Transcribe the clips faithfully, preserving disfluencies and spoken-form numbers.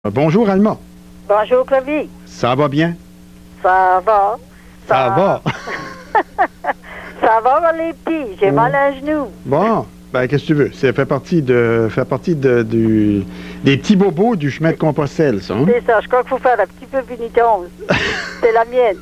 Bonjour, Alma. Bonjour, Clavie. Ça va bien? Ça va. Ça, ça va. Ça va, les petits. J'ai oh. mal à un genou. Bon, ben qu'est-ce que tu veux? Ça fait partie de fait partie de, du, des petits bobos du chemin de Compostelle, ça. Hein? C'est ça. Je crois qu'il faut faire un petit peu pénitence. C'est la mienne.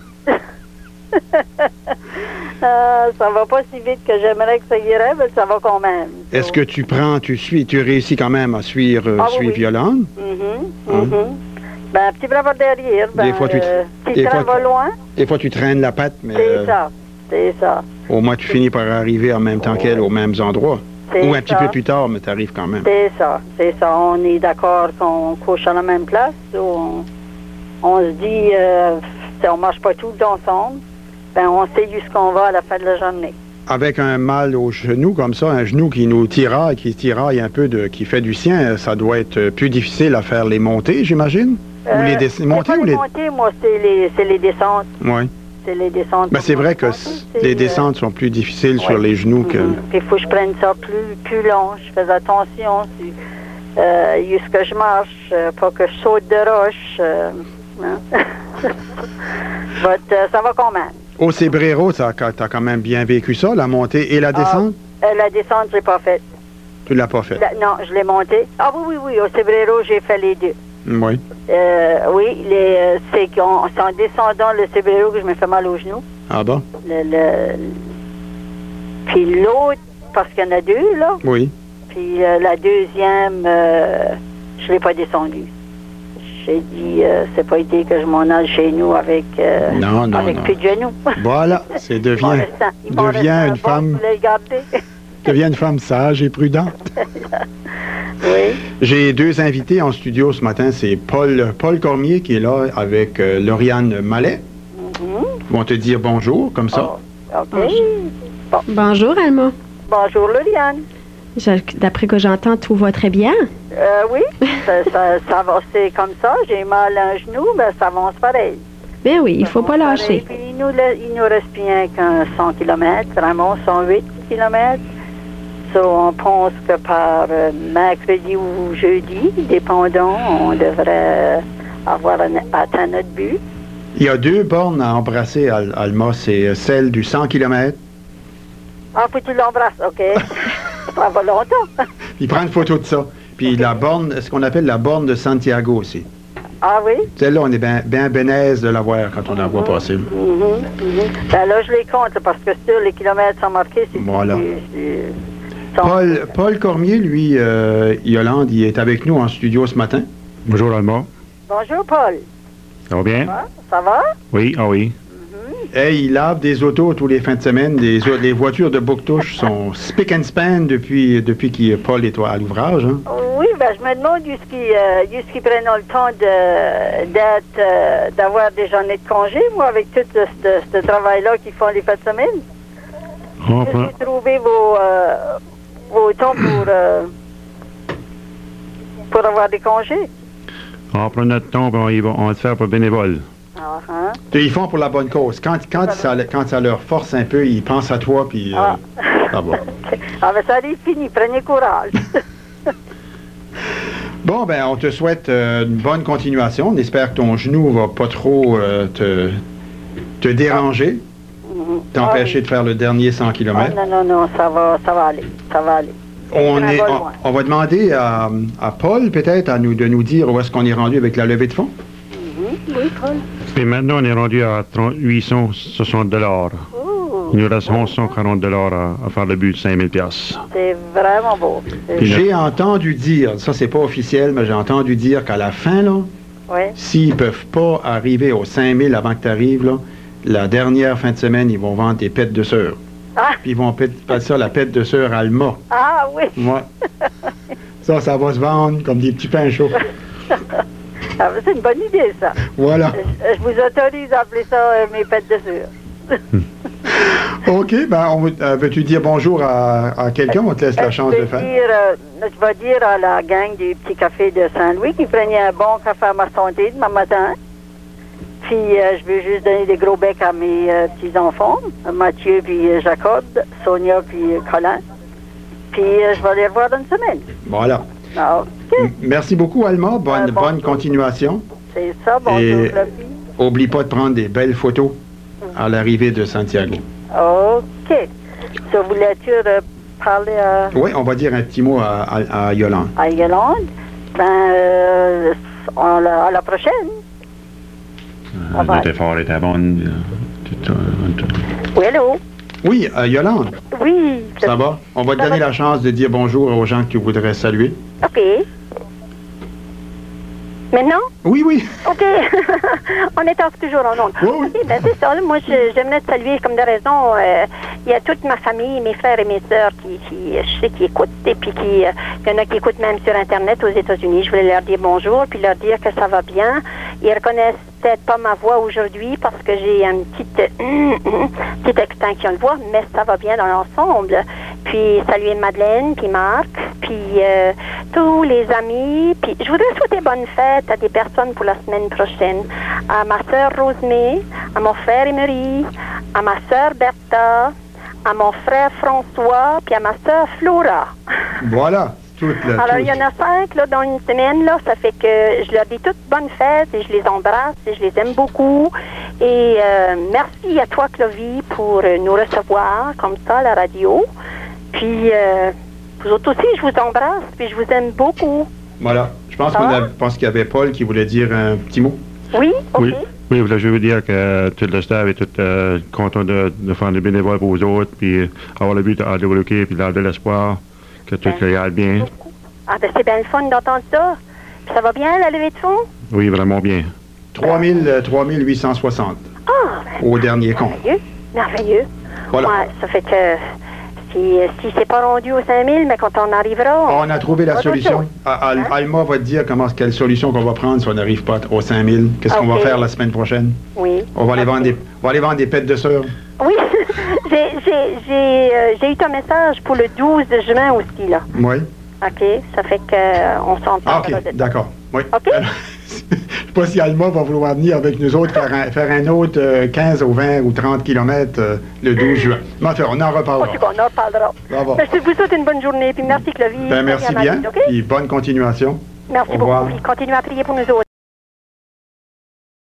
euh, ça va pas si vite que j'aimerais que ça irait, mais ça va quand même. Est-ce que tu prends, tu suis, tu réussis quand même à suivre, euh, ah, suivre oui. Yolande? Mm-hmm, hein? mm-hmm. Ben, un petit bras derrière. Ben, des fois, tu euh, des train fois, va loin. Des fois, tu traînes la patte, mais... C'est euh, ça, c'est ça. Au moins, tu finis par arriver en même temps oh. qu'elle, aux mêmes endroits. Ou un ça. petit peu plus tard, mais tu arrives quand même. C'est ça, c'est ça. On est d'accord qu'on couche à la même place. On, on se dit, euh, on ne marche pas tout le temps ensemble. Ben, on sait jusqu'on va à la fin de la journée. Avec un mal au genou comme ça, un genou qui nous tiraille, qui tiraille un peu, de, qui fait du sien, ça doit être plus difficile à faire les montées, j'imagine? Euh, ou les des... montées ou les... les montées, moi, c'est les, les descentes. Oui. C'est les descentes. Ben, c'est vrai que les descentes euh... sont plus difficiles ouais. sur les genoux que... Mm-hmm. Puis il faut que je prenne ça plus, plus long. Je fais attention. Si, euh, jusqu'à je marche, euh, pas que je saute de roche. Euh, hein? But, euh, ça va quand même. Au Cébrero, tu as quand même bien vécu ça, la montée et la descente? Ah, euh, la descente, je l'ai pas faite. Tu l'as pas faite? Non, je l'ai montée. Ah oui, oui, oui, au Cébrero, j'ai fait les deux. Oui. Euh, oui, les, euh, c'est qu'en en descendant le Cébrero que je me fais mal au genou. Ah bon? Le, le, puis l'autre, parce qu'il y en a deux, là. Oui. Puis euh, la deuxième, euh, je ne l'ai pas descendue. J'ai dit, euh, c'est pas idée que je m'en aille chez nous avec, euh, non, non, avec non. plus de genoux. Voilà, c'est devient, devient une femme... devient une femme sage et prudente. Oui. J'ai deux invités en studio ce matin. C'est Paul, Paul Cormier qui est là avec euh, Lauriane Mallet. Mm-hmm. Ils vont te dire bonjour, comme ça. Oh, OK. Bonjour. Bon. Bonjour, Alma. Bonjour, Lauriane. D'après que j'entends, tout va très bien. Euh, oui, ça, ça, ça va, c'est comme ça. J'ai mal à un genou, mais ça avance pareil. Ben oui, il ne faut pas lâcher. Puis il nous, il nous reste bien qu'un cent kilomètres, vraiment cent huit kilomètres. So, on pense que par euh, mercredi ou jeudi, dépendant, on devrait avoir un, atteint notre but. Il y a deux bornes à embrasser, Al Alma. C'est celle du cent kilomètres. Ah, faut que tu l'embrasses, OK. Ça va longtemps. Il prend une photo de ça. Puis okay. La borne, ce qu'on appelle la borne de Santiago aussi. Ah oui? Celle-là, on est bien ben bénaise de la voir quand on la voit passer. Mm-hmm. Mm-hmm. Ben là, je les compte, parce que sur les kilomètres sont marqués, c'est... Voilà. C'est, Paul, Paul Cormier, lui, euh, Yolande, il est avec nous en studio ce matin. Bonjour, Alma. Bonjour, Paul. Ça va bien? Ça va? Ça va? Oui, ah oui. Mm-hmm. Hey, il lave des autos tous les fins de semaine. Des, les voitures de Bouctouche sont spick and span depuis, depuis que Paul est à l'ouvrage. Hein? Oui, ben je me demande jusqu'ils euh, qu prennent le temps d'être, euh, d'avoir des journées de congé, moi, avec tout ce, ce, ce travail-là qu'ils font les fins de semaine. Oh, J'ai pas... trouvé vos... Euh, vos temps pour, euh, pour avoir des congés. On prend notre temps, on, va, on va le faire pour bénévole. Uh-huh. Ils font pour la bonne cause. Quand, quand, ça, quand ça leur force un peu, ils pensent à toi, puis ah. euh, ça va. Ah, ben ça arrive fini, prenez courage. Bon, ben, on te souhaite euh, une bonne continuation. On espère que ton genou va pas trop euh, te, te déranger. Ah. T'empêcher ah, oui. de faire le dernier cent kilomètres. Ah, non, non, non, ça va, ça va aller, ça va aller. On, est, on, on va demander à, à Paul, peut-être, à nous, de nous dire où est-ce qu'on est rendu avec la levée de fonds. Mm-hmm. Oui, Paul. Et maintenant, on est rendu à huit cent soixante dollars. Il nous reste onze cent quarante dollars à, à faire le but de cinq mille piastres. C'est vraiment beau. J'ai entendu dire, ça c'est pas officiel, mais j'ai entendu dire qu'à la fin, là, oui. s'ils peuvent pas arriver aux cinq mille avant que tu arrives, là, la dernière fin de semaine, ils vont vendre des pêtes de sœur. Ah. Puis ils vont faire ça la pète de sœur Alma. Ah oui. Ouais. Ça, ça va se vendre comme des petits pains chauds. Ah, c'est une bonne idée, ça. Voilà. Je, je vous autorise à appeler ça euh, mes pêtes de sœur. OK, ben, on, euh, veux-tu dire bonjour à, à quelqu'un? On te laisse la chance de faire. Dire, euh, je vais dire à la gang du petit café de Saint-Louis qui prenait un bon café à ma santé demain matin. Puis euh, je veux juste donner des gros becs à mes euh, petits-enfants, Mathieu puis euh, Jacob, Sonia puis euh, Colin. Puis euh, je vais les revoir dans une semaine. Voilà. OK. M- Merci beaucoup, Alma. Bonne, Euh, bonjour. bonne continuation. C'est ça, bonjour, Et- Clovie. Oublie pas de prendre des belles photos à l'arrivée de Santiago. OK. Ça voulais-tu euh, parler à, Oui, on va dire un petit mot à, à- à Yolande. à Yolande? Ben, euh, on la- à la prochaine. Ah, ben. L'autre effort était bonne. euh, tout, euh, tout. Oui, allô? Oui, euh, Yolande, Oui. ça va? On va te Ça donner va. la chance de dire bonjour aux gens que tu voudrais saluer. OK. Maintenant? Oui, oui. OK. On est en- toujours en onde. Oui, oui. OK, ben c'est ça. là. Moi, je- j'aimerais te saluer comme de raison. euh, Il y a toute ma famille, mes frères et mes sœurs qui, qui je sais, qui écoutent. Et puis, qui, euh, il y en a qui écoutent même sur Internet aux États-Unis. Je voulais leur dire bonjour, puis leur dire que ça va bien. Ils reconnaissent peut-être pas ma voix aujourd'hui parce que j'ai une petite, euh, petite extinction de voix, mais ça va bien dans l'ensemble. Puis, saluer Madeleine, puis Marc, puis euh, tous les amis. Puis, je voudrais souhaiter bonne fête à des personnes pour la semaine prochaine. À ma sœur Rosemée, à mon frère Emery, à ma sœur Bertha, à mon frère François, puis à ma sœur Flora. Voilà. Toute la, Alors, tout- il y en a cinq là, dans une semaine, là. Ça fait que je leur dis toutes bonnes fêtes et je les embrasse et je les aime beaucoup. Et euh, merci à toi, Clovie, pour euh, nous recevoir comme ça à la radio. Puis, euh, vous autres aussi, je vous embrasse puis je vous aime beaucoup. Voilà. Je pense, Ça qu'on va? a- je pense qu'il y avait Paul qui voulait dire un petit mot. Oui? OK. Oui, oui, là, je veux dire que tout le staff est tout euh, content de, de faire des bénévoles pour vous autres, puis avoir le but à développer, puis d'avoir de l'espoir, que tout aille bien. Ah, ben c'est bien le fun d'entendre ça. Puis ça va bien, la levée de fonds? Oui, vraiment bien. trois mille, euh, trois mille huit cent soixante Ah, ben, au dernier compte. merveilleux. Merveilleux. Voilà. Ouais, ça fait que si, si c'est pas rendu aux cinq mille, mais quand on arrivera... on- On a trouvé la Autre solution. chose. Ah, Al- Hein? Alma va te dire comment, quelle solution qu'on va prendre si on n'arrive pas aux cinq mille. Qu'est-ce qu'on Ok. va faire la semaine prochaine? Oui. On va aller Ok. vendre des, on va aller vendre des pets de sœurs. Oui, j'ai j'ai- j'ai, euh, j'ai eu ton message pour le douze de juin aussi, là. Oui. OK? Ça fait que euh, on s'entend. Ah, OK. D'accord. Oui. OK. Alors, je ne sais pas si Alma va vouloir venir avec nous autres faire un, faire un autre euh, quinze ou vingt ou trente kilomètres euh, le douze juin. Mais enfin, on en En reparlera. tout cas, on en reparlera. Bravo. Merci, vous souhaite une bonne journée. Puis merci, Clovie. Ben, merci à bien. Marie, OK? Puis bonne continuation. Merci Au revoir. beaucoup. Puis continuez à prier pour nous autres.